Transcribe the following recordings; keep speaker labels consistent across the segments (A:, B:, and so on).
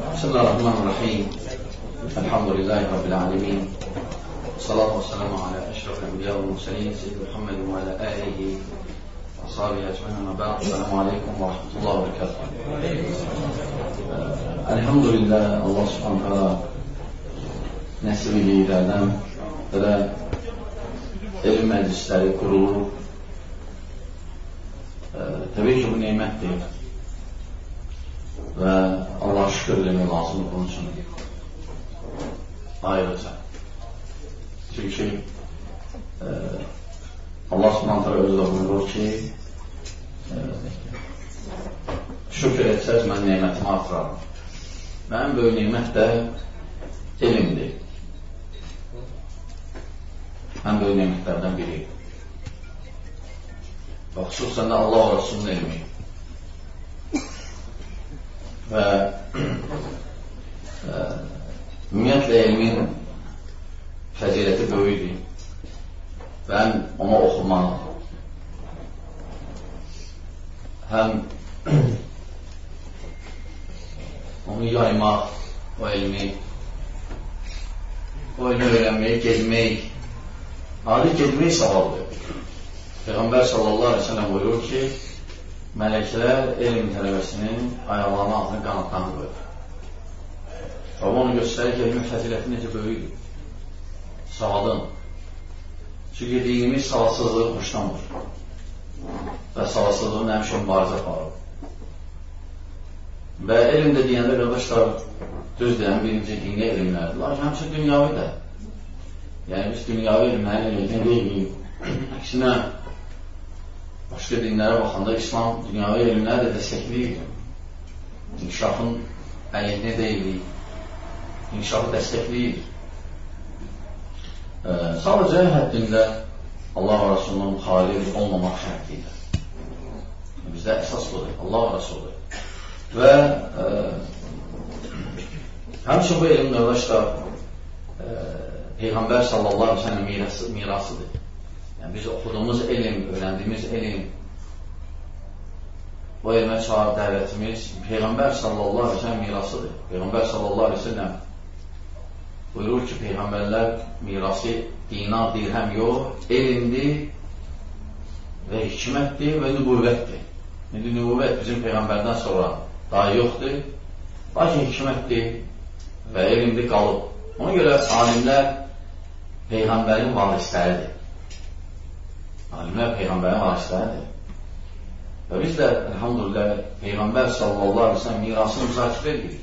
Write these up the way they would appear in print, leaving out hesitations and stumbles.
A: بسم الله الرحمن الرحيم الحمد لله رب العالمين والصلاة والسلام على أشرف الأنبياء والمرسلين سيدنا محمد وعلى آله وصحبه أجمعين أما بعد السلام عليكم ورحمة الله وبركاته. Elhamdülillah Allah subhanahu ta'ala nəsib eləyirlərdən belə elm məclisləri qurulur. Təbii ki bu neymətdir və Allah şükür eləmək lazımdır bunun üçün ayrıca. Çünki Allah subhanahu ta'ala özü də buyurur ki şükür etsəz mən neymətimi artıraram. Mənim böyük neymət də elmdir. Ən böyük neymətlərdən biri. Və xüsusən də Allah və Rasulun elmi. Və ümumiyyətlə elmin fəziləti böyükdür və həm ona oxumaq, həm onu yaymaq, o elmi öyrənmək, gezmək, adi gezmək savabdır. Peyğəmbər sallallahu aleyhi ve sellem buyurur ki, mələklər elm tələbəsinin ayaqlarının altını qanatdan qoyur. Və onu göstərir ki, elmin fəziləti necə böyükdür. Savadın. Çünki dinimiz savadsızlığı xoşlanmır. Və savadsızlığın həmişə mübarizə aparır. Və elm də deyəndə qardaşlar, düz deyən birinci dini elmlərdir. Lakin həmişə dünyavi də. Yəni biz dünyavi elmlərin elmini deyilməyik. Əksinə, başqa dinlərə baxanda İslam dünyavi elmləri də dəstəkləyir. İnkişafın əyyidini deyilir. İnkişafı dəstəkləyir. Sadəcə həddində Allah və Rasulunun müxalif olmamaq şərtidir. Bizdə əsas budur. Allah və Rasuldur. Və həmçin bu elm qardaşlar Peyğəmbər sallallahu aleyhi ve sellem mirasıdır. Yəni biz oxuduğumuz elm, öyrəndiyimiz elm, o elmə çağır dəvətimiz Peyğəmbər sallallahu aleyhi ve sellem mirasıdır. Peyğəmbər sallallahu aleyhi ve sellem buyurur ki, Peyğəmbərlər mirası dinar, dirhəm yox, elmdir və hikmətdir və nübüvvətdir. İndi nübüvvət bizim Peyğəmbərdən sonra daha yoxdur, lakin hikmətdir və elmdir qalıb. Ona görə alimlər Peyğəmbərin varisləridir. Alimlər Peyğəmbərin varisləridir. Və biz də, elhamdülillah, Peyğəmbər sallallahu aleyhi ve sellem mirasını müzakirə edirik.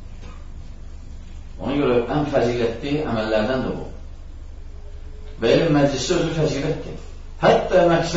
A: Ona görə ən fəzilətli əməllərdən də bu. Və elm məclisi özü fəzilətdir. Hətta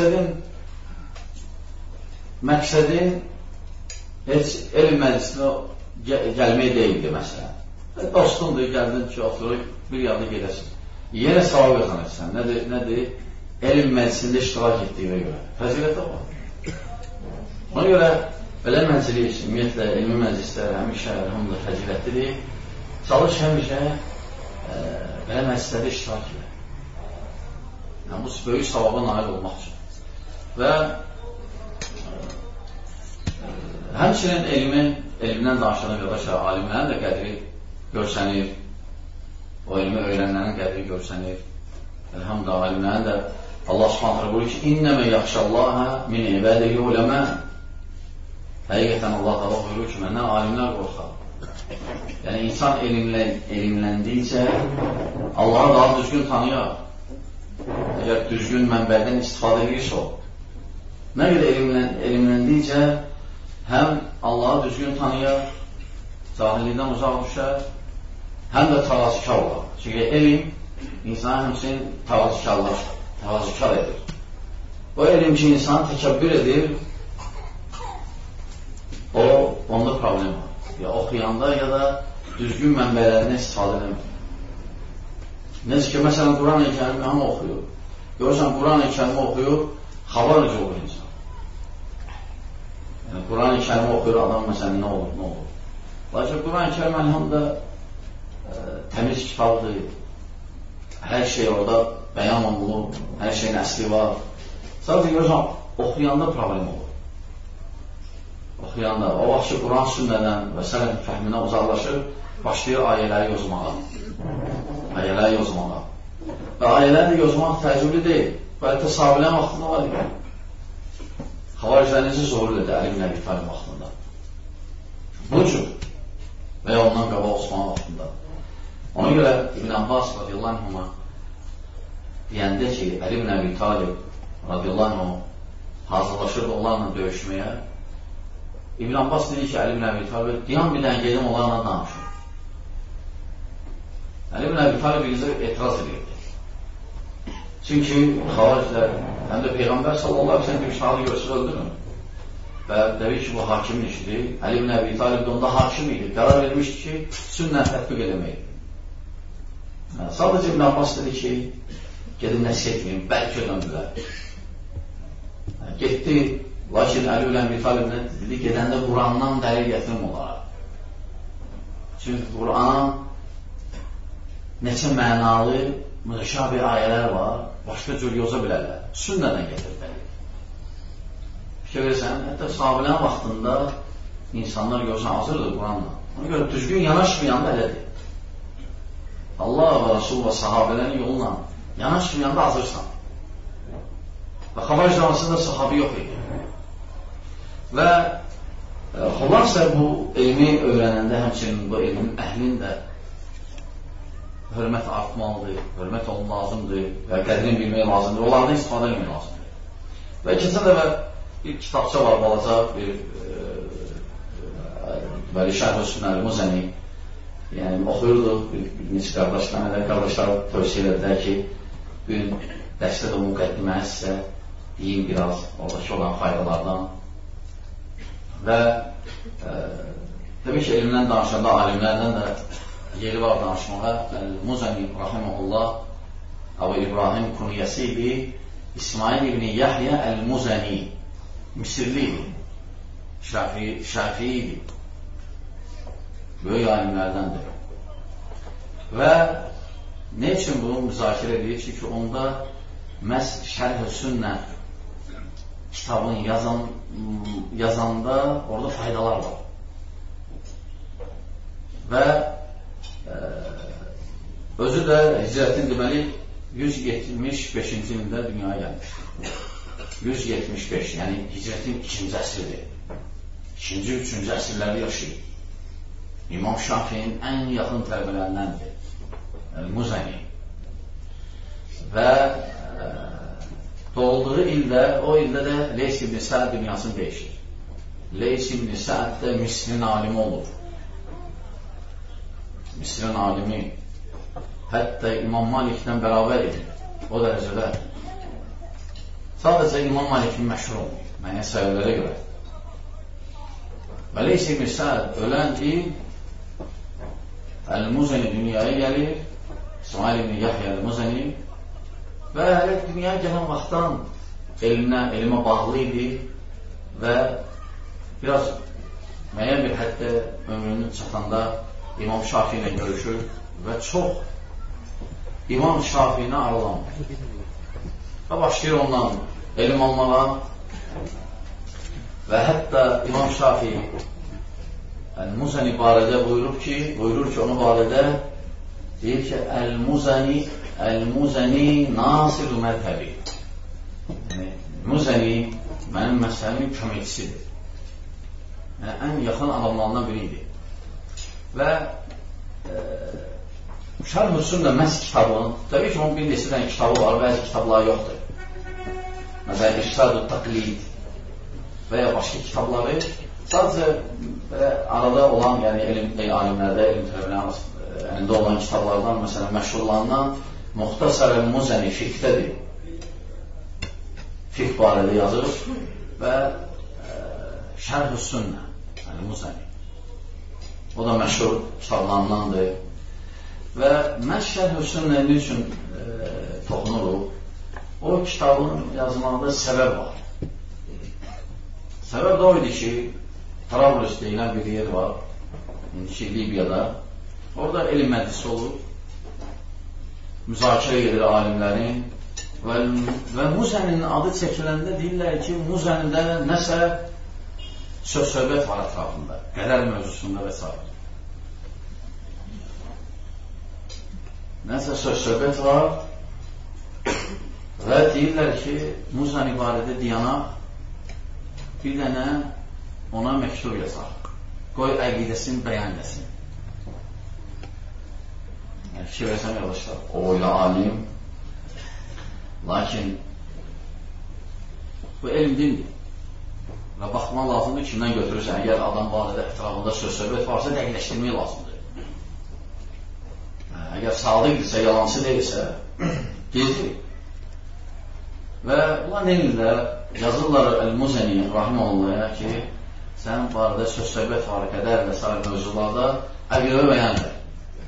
A: məqsədin heç elm məclisinə gəlmək deyildir, məsələn. Dostundur, gəldin ki, oturur, bir yanda gedəsin. Yenə savab qazanırsan. Nədir? Elm məclisində iştirak etdiyinə görə. Fəzilətə var. Ona görə belə məclis, ümumiyyətlə, elmi məclislər həmişə hamıda fəzilətlidir. Çalış həmişə belə məclislərdə iştirak edir. Yəni, bu böyük savaba nail olmaq üçün. Və həmçinin elmdən danışana qardaşlar, alimlərin də qədri görsənir. O elmi öyrənlərin qədri görsənir. Elhamdülillah, alimlərin də Allah subhanahu buyurur ki, İnnəmə yaxşallaha min ibadihi uləmə. Həqiqətən Allah buyurur ki, məndən alimlər qorxar. Yəni, insan elmləndikcə Allahı daha düzgün tanıyar. Əgər düzgün mənbədən istifadə edirsə o. Nə qədər elmləndikcə həm Allahı düzgün tanıyar, cahillikdən uzaq düşər, həm də təvazükar olar. Çünki elm insana həmçinin təvazükar edir. O elm ki, insanı təkəbbür edir, onda problem var. Ya oxuyanda ya da düzgün mənbələrindən istifadə edəmir. Necə ki, məsələn, Quran-ı Kərimi hamı oxuyur. Görürsən, Quran-ı Kərimi oxuyur, xabarıcı olur insan. Yəni, Quran-ı Kərimi oxuyur, adam məsələn, nə olur? Lakin Quran-ı Kərim əlhamda təmiz kitabdır. Hər şey orada bəyan olunur, hər şeyin əsli var. Sadəcə görürsən, oxuyanda problem olur. oxuyanda, o vaxt ki, Quran sünnədən və sələfin fəhminə uzaqlaşır, başlayır ayələri yozmağa. Ayələri yozmağa. Və ayələri də yozmaq təcrübli deyil. Bəlkə sahabilərin vaxtında var idi. Xavariclər necə zorlu dedi Əli ibn Əbi Talib vaxtında. Bu cür və ya ondan qabaq Osman vaxtında. Ona görə İbn Abbas radiyallahu anhuma deyəndə ki, Əli ibn Əbi Talib radiyallahu anhuma hazırlaşırdı onlarla döyüşməyə. İbn Abbas dedi ki, Əli ibn Əbi Talib deyən bir dənə gedim onlarla danışım. Əli ibn Əbi Talib bizə etiraz edirdi. Çünki xavariclər, həm də Peyğəmbər sallallahu aleyhi ve sellem bir şahı görsün öldürür. Və təbii ki, bu hakimin işidir. Əli ibn Əbi Talib də onda hakim idi. Qərar vermişdi ki, sünnət tətbiq eləməkdir. Sadəcə İbn Abbas dedi ki, gedin nəsiyyət edin, bəlkə döndülər. Getdi, lakin Əli ibn Əbi Talib dedi, gedəndə Qurandan dəlil gətirim onlara. Çünki Quran neçə mənalı, mütəşabih ayələr var, başqa cür yoza bilərlər. Sünnədən gətirdi. Fikir verirsən, hətta sahabilərin vaxtında insanlar görsən hazırdır Quranla. Ona görə düzgün yanaşmayanda elədir. Allah və Rasul və sahabələrin yoluna yanaşmayanda hazırsan. Və xavaric zamanında sahabi yox idi. Və xülasə bu elmi öyrənəndə həmçinin bu elmin əhlinin də hörmət artmalıdır, hörmət olun lazımdır və qədrini bilmək lazımdır, onlardan istifadə etmək lazımdır. Və keçən dəfə bir kitabça var, balaca bir Şərh-i Sünnəl Muzəni, yəni oxuyurduq, bir neçə qardaşlar tövsiyə edilər ki, bugün dərsdə də müqəddimə sizə deyim biraz oradakı olan faydalardan və təbii ki, elmdən danışanda, alimlərdən də yeri var danışmağa. Muzəni, rahiməhullah, Əbu İbrahim kunyəsi idi, İsmail ibn Yahya Əl-Muzəni, Misirli idi, Şafii idi, böyük alimlərdəndir. Və ne üçün bunu müzakirə edir? Çünki onda məhz Şərh-i Sünnə kitabını yazanda orada faydalar var. Və özü də hicrətin deməli 175-ci ildə dünyaya gəlmişdir. 175, yəni hicrətin 2-ci əsridir. 2-ci, 3-cü əsrlərdə yaşayır. İmam Şafi'nin ən yaxın tələbələrindəndir. Muzəni. Və doğulduğu ildə, o ildə də Leys ibn Sa'd dünyasını dəyişir. Leys ibn Sa'd də Misrin alimi olur. Misrin alimi. Hətta İmam Maliklə bərabər edir. O dərəcədə. Sadəcə İmam Malikin məşhur olmuş. Mənə səbəblərə görə. Və Leys ibn Sa'd ölən il Əl-Muzəni dünyaya gəlir. İsmail ibn Yahya Əl-Muzəni və dünyaya gələn vaxtdan elmə bağlı idi və biraz müəyyən bir həddə ömrünün çatanda İmam Şafii ilə görüşür və çox İmam Şafii ilə aralanır. Və başlayır ondan elm almağa və hətta İmam Şafii Əl-Muzəni barədə buyurur ki, onu barədə deyir ki, Əl-Muzəni Nasir-ü Mərhəbi. Yəni, Muzəni mənim məsələmin köməkçisidir. Yəni, ən yaxın adamlarından biridir. Və Şərh-i Sünnə məhz kitabın, təbii ki, onun bir neçə dənə kitabı var, bəzi kitablar yoxdur. Məsələn, İrşad-ı Taqlid və ya başqa kitabları sadəcə arada olan, yəni alimlərdə, elm tələbələrinin əlində olan kitablardan, məsələn, məşhurlarından Muxtasar Əl-Muzəni fiqhdədir. Fiqh barədə yazır və Şərh-i Sünnə Əl-Muzəni. O da məşhur kitablarındandır. Və mən Şərh-i Sünnə üçün toxunuruq. O kitabın yazmağında səbəb var. Səbəb də o idi ki, Trablus deyilən bir yer var, indiki Libiyada. Orada elm məclisi olur, müzakirə edir alimlərin və Muzənin adı çəkiləndə deyirlər ki, Muzənidə nəsə söz-söhbət var ətrafında, qədər mövzusunda və s. Nəsə söz-söhbət var və deyirlər ki, Musa ibarədə diyanaq bir dənə ona məktub yazaq. Qoy əqidəsini bəyan etsin. Yəni, fikir versən yavaşlar, o ilə alim. Lakin bu elm dindir. Və baxmaq lazımdır, kimdən götürürsən. Əgər adam barədə ətrafında söz-söhbət varsa, dəqiqləşdirmək lazımdır. Əgər sadiqdirsə, yalancı deyilsə, gecir. Və ulan elmlər yazırlar Əl-Muzəni rahiməhullahə ki, sənin barədə söz-söhbət var, qədər və s. mövzularda əqidəvi bəyan edir.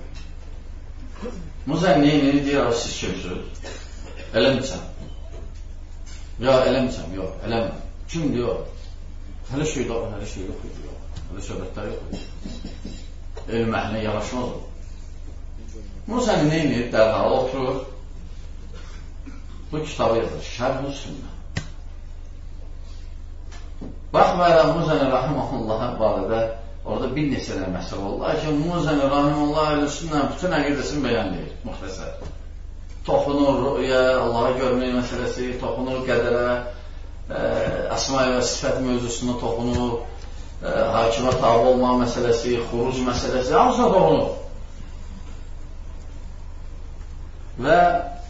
A: Muzəni neyini deyir, siz kimsiniz? Eləmirsən. Ya, eləmirsən, yox, eləmir. Kim diyor? Hələ şey yox idi, yox. Hələ söhbətlər yox idi. Elm əhlinə yaraşmaz o. Muzəni neyini dərhal oturur, bu kitabı yazır, Şərh-ü Sünnə. Baxmayaraq Muzəni rahiməhullahə barədə orada bir neçələr məsələ olur. Lakin Muzəni rahiməhullahə Əhl-i-Sünnə bütün əqidəsini bəyan edir, müxtəsər. Toxunur rüyə, Allah'a görmək məsələsi, toxunur qədərə, əsma-i və sifət mövzusuna toxunur, hakimə tabi olmaq məsələsi, xuruc məsələsi, hamısına toxunur. Və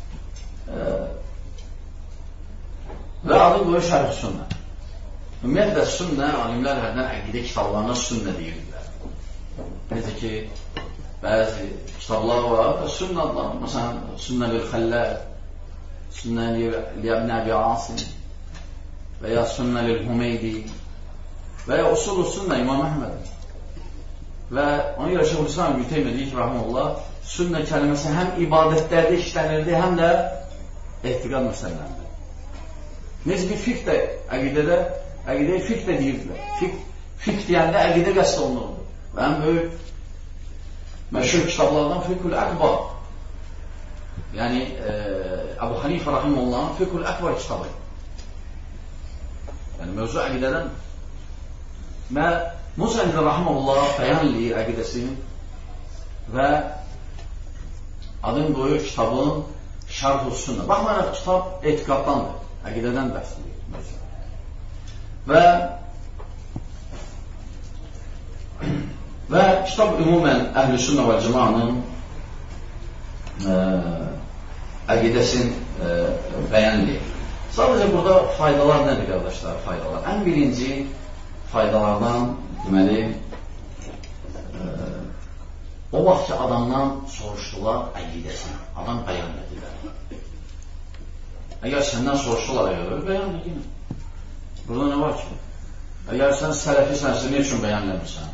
A: adı qoyur Şərh-ü Sünnə. Ümumiyyətlə, sünnə, alimlər hərdən əqidə kitablarına sünnə deyirlər. Necə ki, bəzi kitablar var, sünnə adlanır. Məsələn, sünnə lil-Xəllər, sünnə li-Əbn Əbi Asim və ya sünnə lil-Humeydi və ya usul-u sünnə İmam Əhməd. Və ona görə Şeyhülislam İbn Teymiyyə deyir ki, rahimehullah, sünnə kəlməsi həm ibadətlərdə işlənirdi, həm də ehtiqad məsələləndə. Necə bir fiqh də əqidədə, əqidəyə fiqh də deyirdilər. Fiqh deyəndə əqidə qəsd olunurdu. Və ən böyük məşhur kitablardan Fiqhul Əkbar. Yəni, Əbu Hanifə rahimehullahın Fiqhul Əkbar kitabı. Yəni, mövzu əqidədən. Və Muzəni rahimehullah bəyan eləyir əqidəsini və adını qoyur kitabın Şərh-ü Sünnə. Baxmayaraq, kitab etiqaddandır, əqidədən bəhs edir. Və kitab ümumən Əhl-i Sünnə və Cəmanın əqidəsini bəyan edir. Sadəcə burada faydalar nədir, qardaşlar? Faydalar. Ən birinci faydalardan deməli, o vaxt ki, adamdan soruşdular əqidəsini, adam bəyan edirlər. Əgər səndən soruşdular, bəyan edirlər. Burada nə var ki? Əgər sən sələfisənsə, ne üçün bəyan edirsən?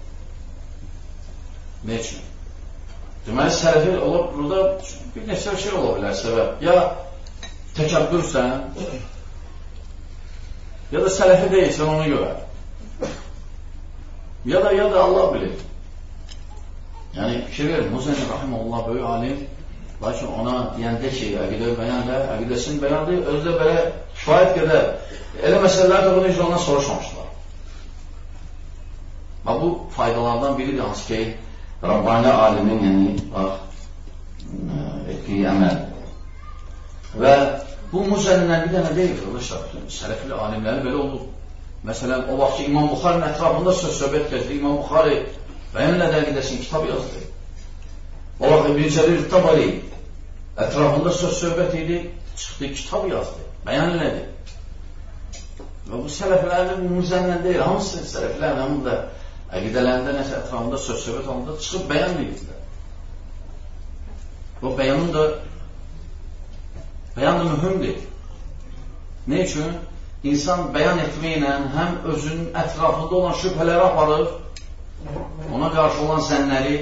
A: Ne üçün? Deməli, sələfi olur, burada bir neçə şey ola bilər səbəb. Ya təkəbbürsən, ya da sələfi deyilsən ona görə. Ya da Allah bilir. Yəni, fikir verin, Muzəni rahimehullah böyük alim, lakin ona deyəndə ki, əqidə bəyandır, əqidəsini bəyandır, özü də belə kifayət qədər. Elə məsələlər də bunu heç ondan soruşmamışlar. Bu faydalardan biridir, hansı ki, Rabbani alimin, yəni, etdiyi əməl. Və bu Muzənindən bir dənə deyil, sələfli alimləri belə olur. Məsələn, o vaxt ki, İmam Buxarinin ətrafında söz-söhbət gəzdi, İmam Buxari bəyanlə dəqiqləsin, kitab yazdı. O vaxt İbn Cərir Tabari ətrafında söz-söhbət idi, çıxdı, kitab yazdı, bəyan elədi. Və bu sələflərinin Muzənindən deyil, hamısı sələflərinin hamında əqidələrində nəsə ətrafında söz-söhbət alında çıxıb bəyan edirlər. Bu bəyanın da mühümdir. Ne üçün? İnsan bəyan etməklə həm özünün ətrafında olan şübhələri aparır, ona qarşı olan zənnləri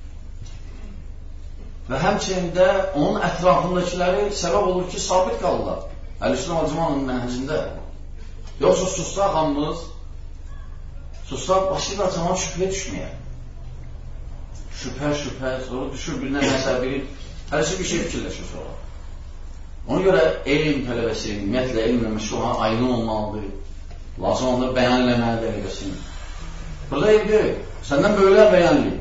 A: və həmçində onun ətrafındakiləri səbəb olur ki, sabit qalırlar. Əhl-i-Sünnə və Cəmanın mənhəcində. Yoxsa sussaq hamımız, sussaq başlayır cəman şübhəyə düşməyə. Şübhə, sonra düşür birinə nəsə biri, hərəsi bir şey fikirləşir sonra. Ona görə elm tələbəsi, ümumiyyətlə elmlə məşğul olan aydın olmalıdır. Lazım onları bəyan eləməyə dəqiqəsin. Burada deyil, səndən böyüklər bəyan eləyir.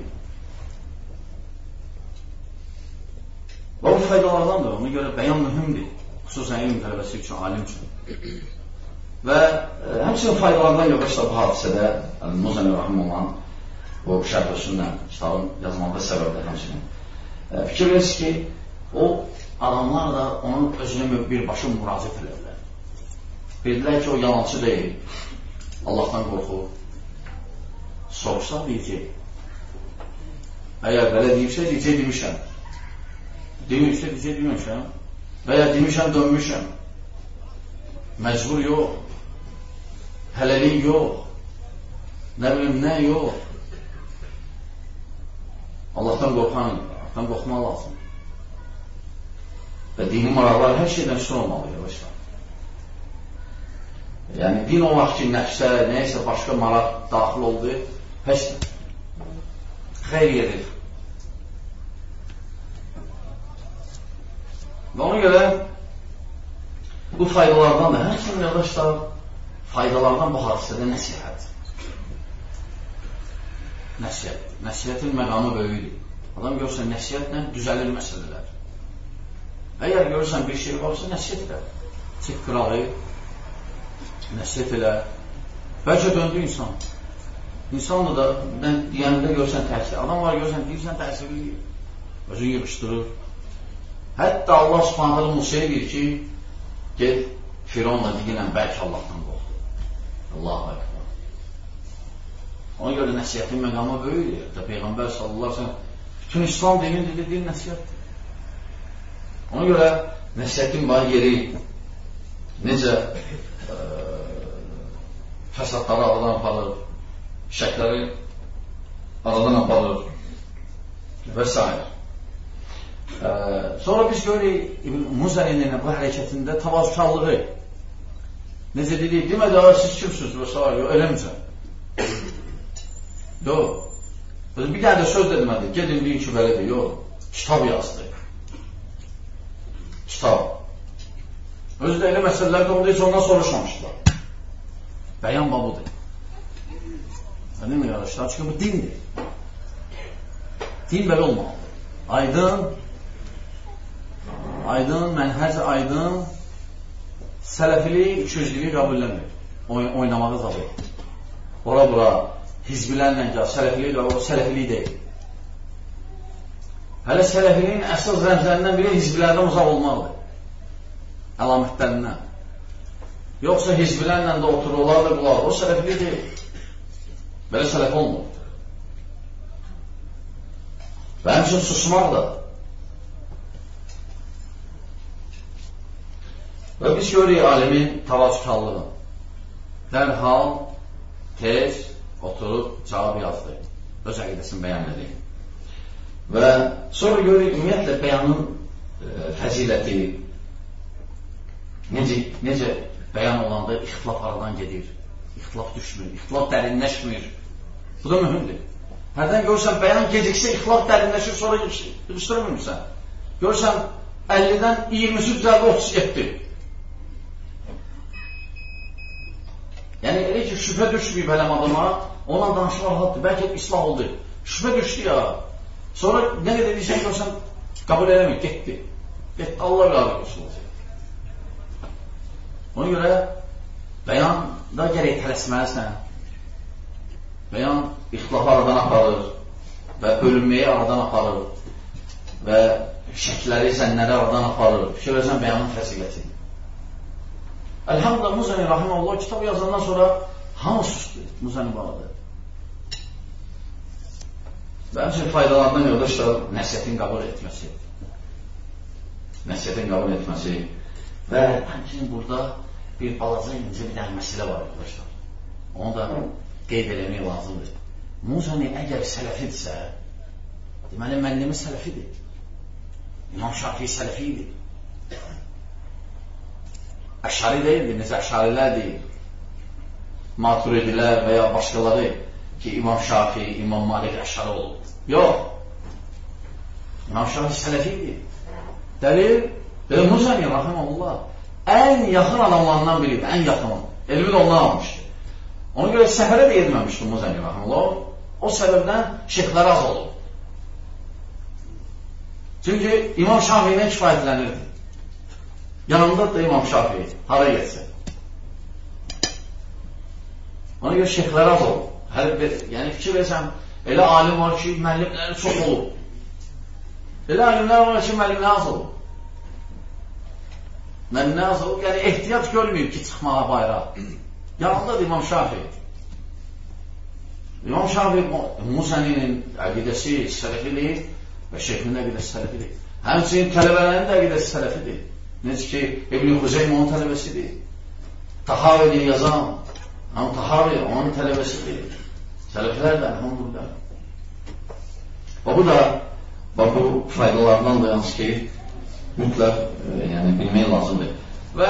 A: Və bu faydalardandır, ona görə bəyan mühümdir. Xüsusən elm tələbəsi üçün, alim üçün. Və həmçinin faydalardan yavaşlar bu hadisədə Muzani Rahimullah o şərh-üsündən kitabın yazmaqda səbəbdir həmçinin. Fikir verirsiniz ki, o adamlar da onun özünə birbaşa müraciət edirlər. Dedilər ki, o yalancı deyil, Allahdan qorxur. Soruşsa deyəcək. Əgər belə deyibsə, deyəcək demişəm. Demişsə, deyəcək demişəm. Və ya demişəm, dönmüşəm. Məcbur yox. Hələlik yox. Nə bilim, nə yox. Allahdan qorxan, Allahdan qorxmaq lazım. Və dini maraqlar hər şeydən üstün olmalı, yavaşlar. Yəni, din o vaxt ki, nəfsə, nəyəsə başqa maraq daxil oldu, heç xeyr yedir. Və ona görə bu faydalardan da, həmçinin yavaşlar, faydalardan bu hadisədə nəsihət. Nəsihət. Nəsihətin məqamı böyüdür. Adam görürsən, nəsihətlə düzəlir məsələlər. Əgər görürsən bir şey varsa, nəsihət elə. Çıx qırağı, nəsihət elə. Bəlkə döndü insan. İnsanla da, mən deyəndə görürsən təsir. Adam var görürsən, deyirsən təsirli. Özünü yığışdırır. Hətta Allah Subhanahu Musa'ya deyir ki, get Fironla deyilən bəlkə Allahdan qorxdu. Allahu Ekber. Ona görə nəsihətin məqamı böyüdür. Peyğəmbər sallallahu aleyhi ve sellem bütün İslam dinin dediyi nəsihətdir. Ona görə nəsihətin var yeri necə fəsadları aradan aparır, şəkləri aradan aparır və s. Sonra biz görürük İbn Muzani'nin bu hərəkətində tavazkarlığı. Necə dedik, demədi, siz kimsiniz və s. Eləmsən. Yox. Bir dənə də söz də demədi, gedin deyin ki, belədir. Yox. Kitab yazdı. Kitab. Özü də elə məsələlərdə oldu, heç ondan soruşmamışdılar. Bəyan babudur. Değil mi arkadaşlar? Çünkü bu dindir. Din belə olmalıdır. Aydın, mənhəc aydın, sələfilik, ikiyüzlülüyü qəbulləmir. Oynamağı zabır. Ora-bura, hizbilərlə gəl, sələfiliyi qəbul, sələfilik deyil. Hələ sələfiliyin əsas rəmzlərindən biri hizbilərdən uzaq olmalıdır. Əlamətlərindən. Yoxsa hizbilərlə də otururlar da qulaq, o sələfilik deyil. Belə sələf olmur. Və həmçin susmaq da. Və biz görürük alimin tavazkarlığı. Dərhal, tez, oturub, cavab yazdı. Öz əqidəsini bəyan edir. Və sonra görürük, ümumiyyətlə, bəyanın fəziləti, necə bəyan olanda ixtilaf aradan gedir, ixtilaf düşmür, ixtilaf dərinləşmir. Bu da mühümdür. Hərdən görürsən, bəyan geciksə, ixtilaf dərinləşir, sonra yığışdırmırsan. Görürsən, 50-dən 23 üzərdə 37. Yəni, elə ki, şübhə düşməyib hələm adama, ondan danışmaq rahatdır, bəlkə islah oldu. Şübhə düşdü ya, sonra nə qədər deyirsən, görürsən, qəbul eləmir, getdi. Getdi, Allah qəbul olsun. Ona görə, bəyanda gərək tələsməlisən. Bəyan ixtilafı aradan aparır və bölünməyi aradan aparır və şəkləri, zənnləri aradan aparır. Fikir versən, bəyanın fəziləti. Elhamdülillah, Muzani Rahimullah kitabı yazandan sonra hamı susdu Muzani bağladı. Və həmçinin faydalarından yoldaşlar nəsiyyətin qəbul etməsi. Nəsiyyətin qəbul etməsi və həmçinin burada bir balaca incə bir dənə məsələ var yoldaşlar. Onu da qeyd eləmək lazımdır. Muzani əgər sələfidirsə, deməli, mənnəmi sələfidir. İmam Şafii sələfidir. Əşari deyildir, necə əşarilər deyil. Maturidilər və ya başqaları ki, İmam Şafii, İmam Malik əşari olur. Yox. İmam Şafii sələfidir. Dəlil, Muzani Rahimullah ən yaxın adamlarından biridir, ən yaxın. Elmi də ondan almışdır. Ona görə səfərə də edməmişdi Muzani Rahimullah. O səbəbdən şeyxləri az olub. Çünki İmam Şafii kifayətlənirdi. Yanında da İmam Şafii hara getsə. Ona görə şeyxləri az olub. Yəni fikir versən, elə alim var ki, müəllimləri çox olub. Elə alimlər var ki, müəllimləri az olub. Müəllimləri az olub, yəni ehtiyac görməyib ki, çıxmağa bayrağa. Yanında da İmam Şafii. İmam Şafii Musani'nin əqidəsi sələfidir və şeyxinin əqidəsi sələfidir. Həmçinin tələbələrinin də əqidəsi sələfidir. Necə ki, İbn-i Xuzeym onun tələbəsidir. Tahavi yazan, Tahavi onun tələbəsidir. Sələflər də, elhamdülillah. Və bu da, bu faydalarından da yalnız ki, mütləq bilmək lazımdır. Və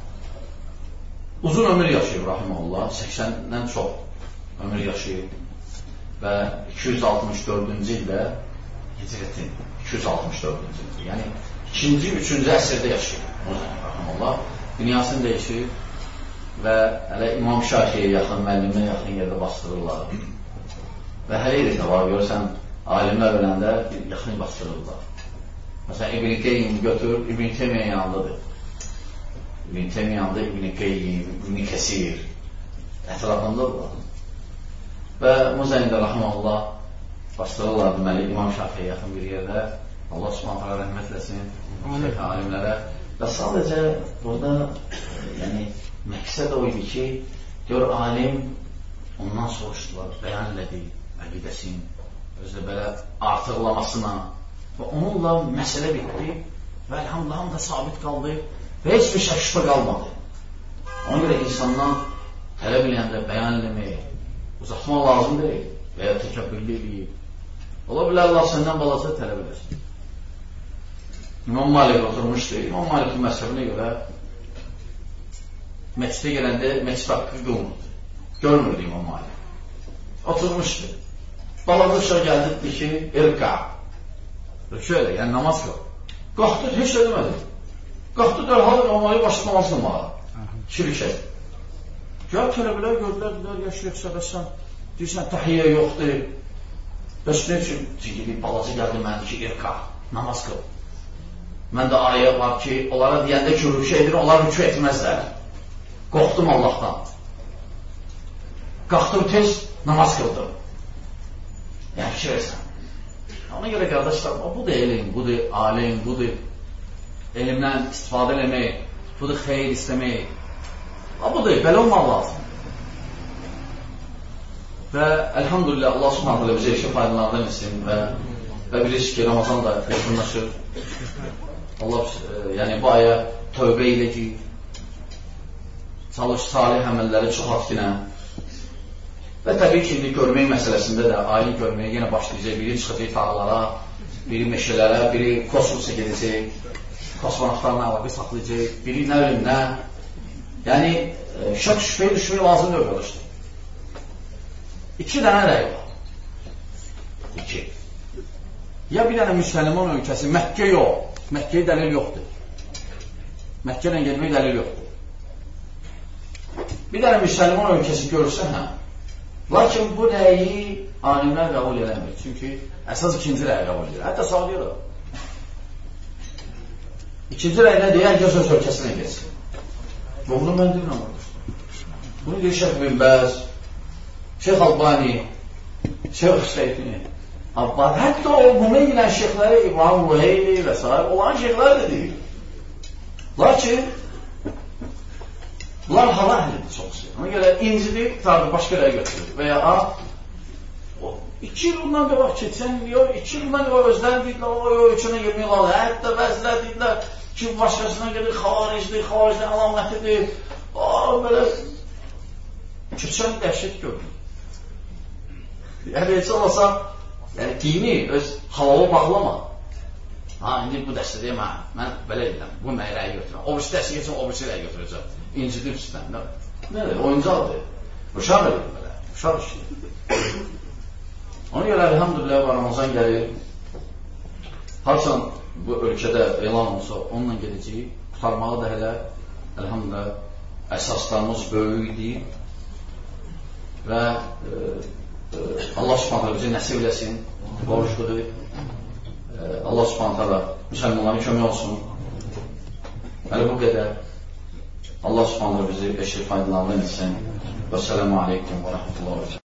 A: uzun ömür yaşayıb, rahiməhullah, 80-dən çox ömür yaşayıb və 264-cü ildə hicrətin, 264-cü ildə, yəni 2-ci, 3-cü əsrdə yaşayıb, rahiməhullah, dünyasını dəyişib və hələ İmam Şafiiyə yaxın, müəllimə yaxın yerdə bastırırlar. Və hələ də var, görürsən, alimlər öləndə yaxın bastırırlar. Məsələn, İbn-i Qeyyim götür, İbn-i Teymiyyə yanındadır. İbn-i Teymiyyə yanında İbn-i Qeyyim, İbn-i Kəsir ətrafındadırlar. Və Muzani'də rahiməhullah bastırırlar, deməli, İmam Şafiiyə yaxın bir yerdə. Allah subhanətə rəhmət eləsin, şeyh alimlərə. Və sadəcə burada, məqsəd o idi ki, gör alim ondan soruşdular, bəyan elədi əqidəsini, özü belə artıqlamasına və onunla məsələ bitdi və elhamdülillah da sabit qaldı və heç bir şəkşifə qalmadı. Ona görə insandan tələb eləyəndə bəyan eləmək, uzatmaq lazım deyil və ya təkəbbürlü eləyib. Ola bilər Allah səndən balaca tələb eləsin. İmam Malik oturmuşdu, İmam Malikin məzhəbinə görə məscidə gələndə məscid haqqı qılmırdı. Görmürdü İmam Malik. Oturmuşdu. Balaca uşaq gəldi ki, irqa. Şöyle, yəni namaz qıl. Qalxdı, heç eləmədi. Qalxdı, dərhal İmam Malik başladı namaz qılmağa. Şirkət. Gəl tələbələr gördülər, yaşayıq səbəsən, deyirsən, təhiyyə yoxdur. Bəs nə üçün? Çünki balaca gəldi məndir ki, irqa, namaz qıl. Məndə ayə var ki, onlara deyəndə ki, rükü edir, onlar rükü etməzlər. Qorxdum Allahdan. Qalxdım tez, namaz qıldım. Yəni, fikir etsən. Ona görə qardaşlar, budur elm, budur alim, budur elmdən istifadə eləmək, budur xeyir istəmək. Budur, belə olmaq lazım. Və əlhamdülillah, Allah subhanətlə bizə işə faydalardan etsin və bilirsiniz ki, Ramazan da yaxınlaşır. Allah, yəni bu aya tövbə ilə ki, çalış salih əməlləri çox atkinə və təbii ki, görmək məsələsində də ayin görməyə yenə başlayacaq, biri çıxacaq tağlara, biri meşələrə, biri kosmosa gedəcək, kosmonavtlarla əlaqə saxlayacaq, biri nə bilim nə. Yəni, şək şübhəyə düşmək lazımdır arkadaşlar. 2 dənə rəy var. 2. Ya bir dənə müsəlman ölkəsi, Məkkə yox, Məkkəyə dəlil yoxdur. Məkkə ilə gedmək dəlil yoxdur. Bir dənə müsəlman ölkəsi görürsə, lakin bu rəyi alimlər qəbul eləmir. Çünki əsas 2-ci rəyi qəbul edir. Hətta sağlayır o. 2-ci rəyi nə deyən göz öz ölkəsinə geçsin. Bunu mən deyirəm. Bunu deyir Şeyx bin Bəz, Şeyx Albani, Şeyx Hüseyni, Abbad. Hətta o bunu bilən şeyxləri İbrahim Ruheyli və s. olan şeyxlər də deyir. Lakin bunlar hava əhlidir çoxsu. Ona görə incidir, tabi başqa rəyə götürür. Və ya 2 il bundan qabaq keçən, 2 il bundan qabaq özləri deyirlər, o ölkəyə girmək lazım. Hətta bəzilər deyirlər ki, başqasına gedir, xavaricdir, xavaricdən əlamətidir. Belə keçən dəhşət gördüm. Yəni, heç olmasa, dini öz halala bağlama. İndi bu dəstədə mən belə edirəm, bu mənə rəyə götürəm. O birisi dəstə geçəm, o birisi rəyə götürəcəm. İncidir üstdən. Nədir? Oyuncaqdır. Uşaq edir belə. Uşaq işləyir. Ona görə elhamdülillah Ramazan gəlir. Harçan bu ölkədə elan olsa, onunla gedəcəyik. Qutarmağı da hələ elhamdülillah əsaslarımız böyük idi. və Allah Subhanahu bizi nəsib eləsin, borcludur. Allah Subhanahu müsəlmanlara kömək olsun. Hələ bu qədər. Allah Subhanahu bizi eşit faydalarından etsin. Və sələmu aleykum və rəhmətullahi və